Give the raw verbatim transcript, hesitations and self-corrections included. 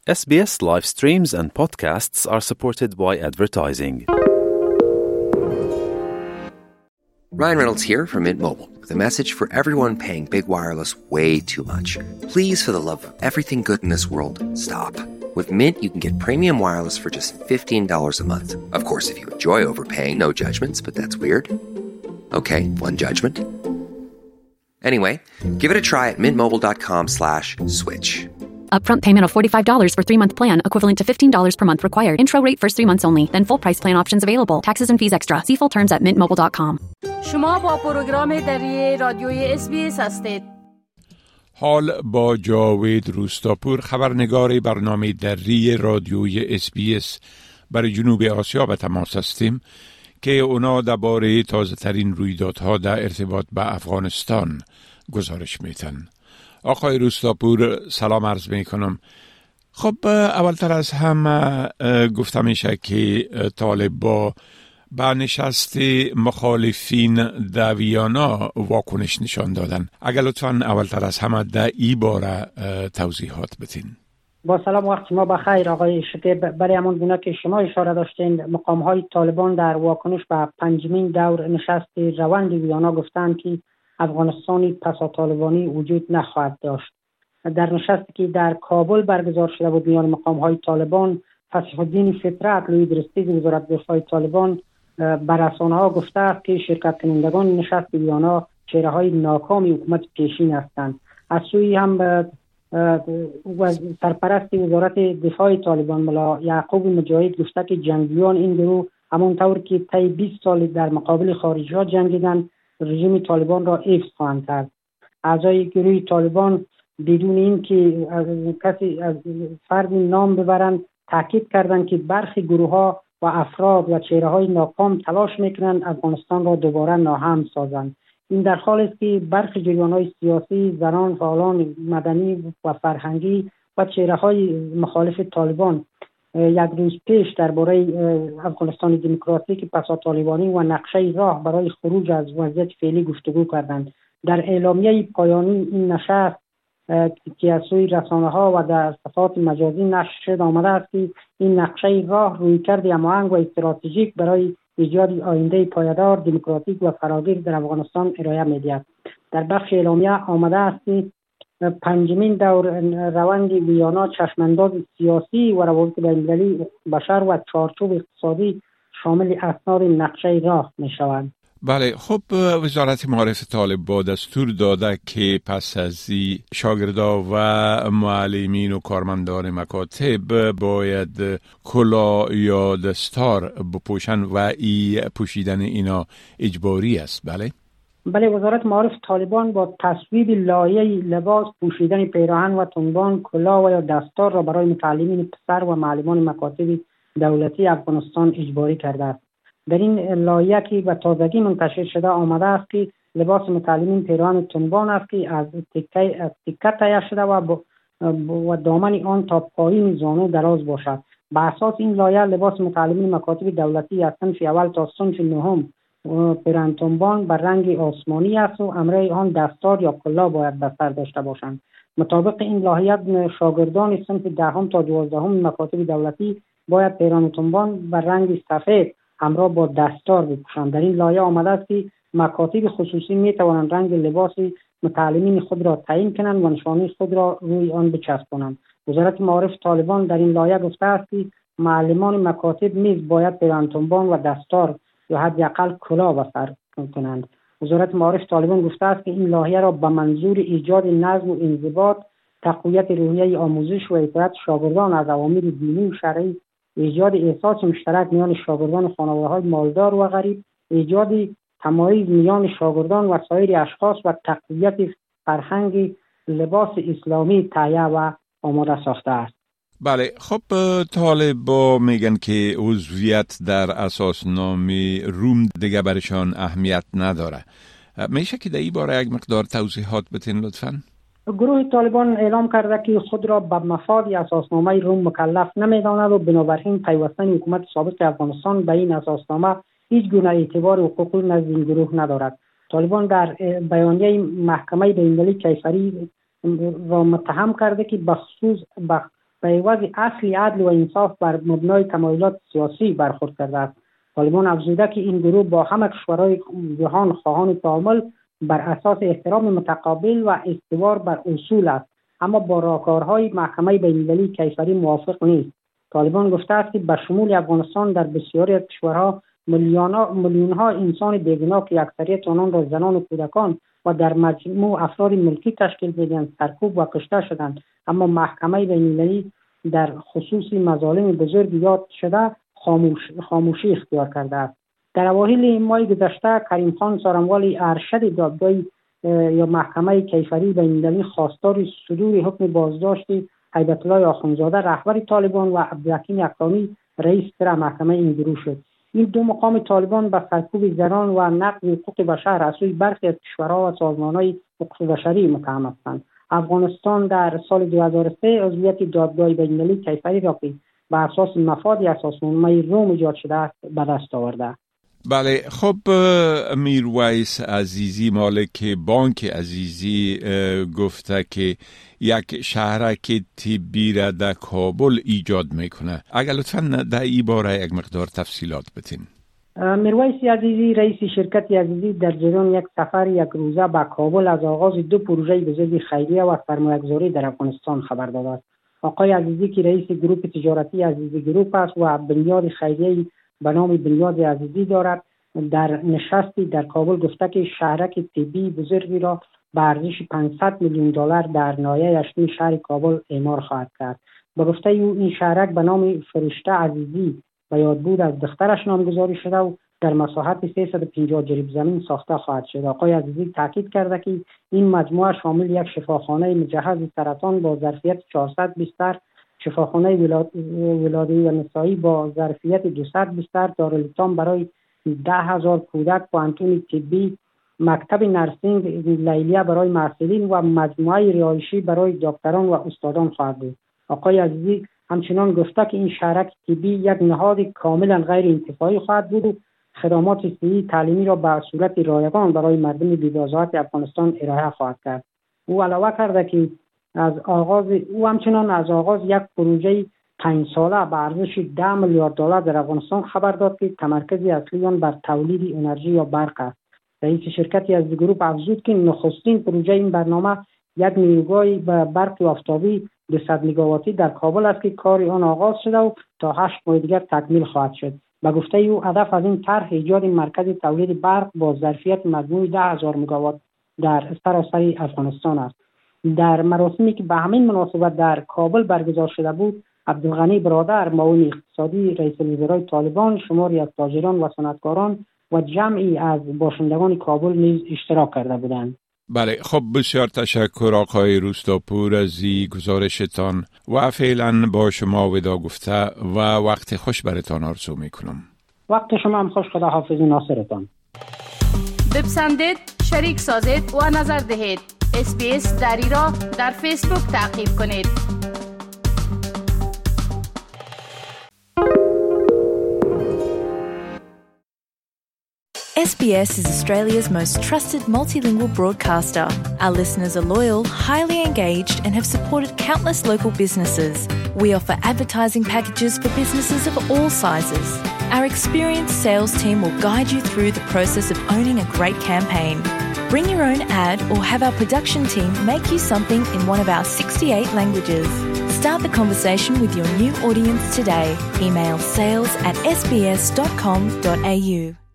S B S live streams and podcasts are supported by advertising. Ryan Reynolds here from Mint Mobile with a message for everyone paying big wireless way too much. Please, for the love of everything good in this world, stop. With Mint, you can get premium wireless for just fifteen dollars a month. Of course, if you enjoy overpaying, no judgments, but that's weird. Okay, one judgment. Anyway, give it a try at mintmobile.com slash switch. Upfront payment of forty-five dollars for three-month plan, equivalent to fifteen dollars per month required. Intro rate first three months only, then full price plan options available. Taxes and fees extra. See full terms at mint mobile dot com. شما با پروگرام دری رادیوی اس بی اس هستید. حال با جاوید روستاپور، خبرنگار برنامه دری رادیوی اس بی اس برای جنوب آسیا به تماس هستیم که اونا درباره تازه ترین رویدادها در ارتباط به افغانستان گزارش میتن. آقای روستاپور سلام عرض می کنم. خب اولتر از همه گفته میشه که طالب با به نشست مخالفین در ویانا واکنش نشان دادن. اگر لطفاً اولتر از همه در این باره توضیحات بدین. با سلام، وقت شما بخیر آقای شکیب. برای همون گونه که شما اشاره داشتین، مقام های طالبان در واکنش به پنجمین دور نشست روند ویانا گفتند که افغانستانی پسا طالبانی وجود نخواهد داشت. در نشستی که در کابل برگزار شده بود میان مقام های طالبان، فصیح الدین فطرت لوی درستیز وزارت دفاع طالبان بر رسانه ها گفته است که شرکت کنندگان نشست ویانا چهره های ناکام حکومت پیشین هستند. از سوی هم سرپرست وزارت دفاع طالبان ملا یعقوب مجاهد گفته که جنگیان این گروه همانطور که طی بیست سال در مقابل خارجی ها جنگیدند، رژیم طالبان را حفظ خواهند کرد. اعضای گروه طالبان بدون این که از کسی از فرد نام ببرند تاکید کردند که برخی گروه ها و افراد و چهره های ناکام تلاش میکنند افغانستان را دوباره ناهم سازند. این در حالی است که برخی جریان های سیاسی، زنان، فعالان مدنی و فرهنگی و چهره های مخالف طالبان یک روز پیش درباره افغانستان دموکراتیک پسا طالبانی و نقشه راه برای خروج از وضعیت فعلی گفتگو کردند. در اعلامیه پایانی این نشست که از سوی رسانه ها و در صفحات مجازی نشر شده آمده است که این نقشه راه رویکرد هماهنگ و استراتژیک برای ایجاد آینده پایدار، دموکراتیک و فراگیر در افغانستان ارائه می‌دهد. در بخش اعلامیه آمده است که پنجمین دور روند ویانا چشمانداز سیاسی و روابط بین‌المللی بشر و چارچوب اقتصادی شامل اسناد نقشه راه می‌شوند. بله، خب وزارت معارف طالب با دستور داده که پس از شاگردا و معلمین و کارمندان مکاتب باید کلا یا دستار بپوشن و ای پوشیدن اینا اجباری است. بله بله وزارت معارف طالبان با تصویب لایحه لباس پوشیدن پیراهن و تنبان، کلاه و یا دستار را برای متعلمین پسر و معلمان مکاتب دولتی افغانستان اجباری کرده است. در این لایحه که به تازگی منتشر شده آمده است که لباس متعلمین پیراهن تنبان است که از تکه از تکه تهیه شده و و دامن آن تا پایین زانو دراز باشد. به اساس این لایحه لباس متعلمین مکاتب دولتی از صنف اول تا صنف نهم پیراهن تنبان بر رنگ آسمانی است و همراه آن دستار یا کلاه باید به سر داشته باشند. مطابق این لایحه شاگردان صنف دهم تا دوازدهم مکاتب دولتی باید پیراهن تنبان بر رنگ سفید همراه با دستار بپوشند. در این لایحه آمده است که مکاتب خصوصی می توانند رنگ لباس متعلمین خود را تعیین کنند و نشانه خود را روی آن بچسبانند. وزارت معارف طالبان در این لایحه گفته است که معلمان مکاتب نیز باید پیراهن تنبان و دستار یا حداقل کلاه به سر کنند. وزارت معارف طالبان گفته است که این لایحه را به منظور ایجاد نظم و انضباط، تقویت روحیه آموزش و اطاعت شاگردان از اوامر دینی و شرعی، ایجاد احساس مشترک میان شاگردان و خانواده‌های مالدار و غریب، ایجاد تمایز میان شاگردان و سایر اشخاص و تقویت فرهنگ لباس اسلامی تهیه و آماده ساخته است. بله، خب طالب با میگن که عضویت در اساسنامه روم دیگه برشان اهمیت نداره. میشه که در این باره یک مقدار توضیحات بتین لطفاً؟ گروه طالبان اعلام کرده که خود را به مفاد اساسنامه روم مکلف نمی‌داند و بنابراین پیوستن حکومت سابق افغانستان به این اساسنامه هیچ گونه اعتبار حقوقی نزد این گروه ندارد. طالبان در بیانیه محکمه بین‌المللی کیفری را متهم کرده که بخصوص به عوض اصل عدل و انصاف بر مبنای تمایلات سیاسی برخورد کرده است. طالبان افزوده که این گروه با همه کشورهای جهان خواهان تعامل بر اساس احترام متقابل و استوار بر اصول است، اما با راهکارهای محکمه بین‌المللی کیفری موافق نیست. طالبان گفته است که به شمول افغانستان در بسیاری از کشورها میلیون‌ها انسان بیگناه که اکثریت آنان را زنان و کودکان و در مجموع افراد ملکی تشکیل می‌دهند سرکوب و کشته شدند، اما محکمه بین‌المللی در خصوص مظالم بزرگ یاد شده خاموش خاموشی اختیار کرده است. در اواخر ماه گذشته کریم خان سارموال ارشد دادگاه یا محکمه کیفری بین‌المللی خواستار صدور حکم بازداشت هیبت الله آخوندزاده رهبر طالبان و عبدالحکیم یکتامی رئیس سر محکمه این گروه شد. این دو مقام طالبان به سرکوب زنان و نقض حقوق بشر از سوی برخی از کشورها و سازمان‌های حقوق بشری متهم هستند. افغانستان در سال دو هزار و سه عضویت دادگاه بین‌المللی کیفری را که بر اساس مفاد اساسنامه روم ایجاد شده است به دست آورده. بله، خب میرویس عزیزی مالک بانک عزیزی گفته که یک شهرک طبی را در کابل ایجاد میکنه. اگر لطفاً در این باره یک مقدار تفصیلات بتین. میرویس عزیزی رئیس شرکت عزیزی در جریان یک سفر یک روزه به کابل از آغاز دو پروژه بزرگ خیریه و سرمایه‌گذاری در افغانستان خبر داده است. آقای عزیزی که رئیس گروه تجارتی عزیزی گروپ است و بنیاد خیریه به نام بنیاد عزیزی دارد، در نشستی در کابل گفته که شهرک طبی بزرگی را به ارزش پانصد میلیون دلار در ناحیه هشتم شهر کابل اعمار خواهد کرد. به گفته او این شهرک به نام فرشته عزیزی و یادبود از دخترش نامگذاری شده و در مساحت سیصد و پنجاه جریب زمین ساخته خواهد شد. آقای عزیزی تاکید کرده که این مجموعه شامل یک شفاخانه مجهز سرطان با ظرفیت چهارصد بیستر، شفاخانه ولادی و نسایی با ظرفیت دویست بیستر، دارالایتام برای ده هزار کودک، پوانتون طبی، مکتب نرسینگ لیلیه برای محصلین و مجموعه رهایشی برای دکتران و استادان خواهد بود. آقای عزیزی همچنان گفته که این شهرک طبی یک نهاد کاملا غیر انتفاعی خواهد بود و خدمات صحی تعلیمی را به صورت رایگان برای مردم بی‌بضاعت افغانستان ارائه خواهد کرد. او علاوه کرده که از آغاز او همچنان از آغاز یک پروژه پنج ساله به ارزش ده میلیارد دلار در افغانستان خبر داد که تمرکز اصلی آن بر تولید انرژی یا برق است. رئیس شرکتی از گروه افزود که نخستین پروژه این برنامه یک نیروگاه به برق آفتابی دویست مگاواتی در کابل است که کار آن آغاز شده و تا هشت ماه دیگر تکمیل خواهد شد. به گفته او هدف از این طرح ایجاد مرکز تولید برق با ظرفیت مجموعی ده هزار مگاوات در سراسر افغانستان است. در مراسمی که به همین مناسبت در کابل برگزار شده بود، عبدالغنی برادر معاون اقتصادی رئیس الوزرای طالبان، شماری از تاجران و صنعتکاران و جمعی از باشندگان کابل نیز اشتراک کرده بودند. بله، خب بسیار تشکر آقای روستاپور از این گزارشتان و فعلا با شما ودا گفته و وقت خوش برتان آرزو میکنم. وقت شما هم خوش. خدا حافظ ناصرتان. بپسندید، شریک سازید و نظر دهید. اس بی اس دری را در فیسبوک تعقیب کنید. S B S is Australia's most trusted multilingual broadcaster. Our listeners are loyal, highly engaged, and have supported countless local businesses. We offer advertising packages for businesses of all sizes. Our experienced sales team will guide you through the process of owning a great campaign. Bring your own ad or have our production team make you something in one of our sixty-eight languages. Start the conversation with your new audience today. Email sales at s b s dot com dot a u.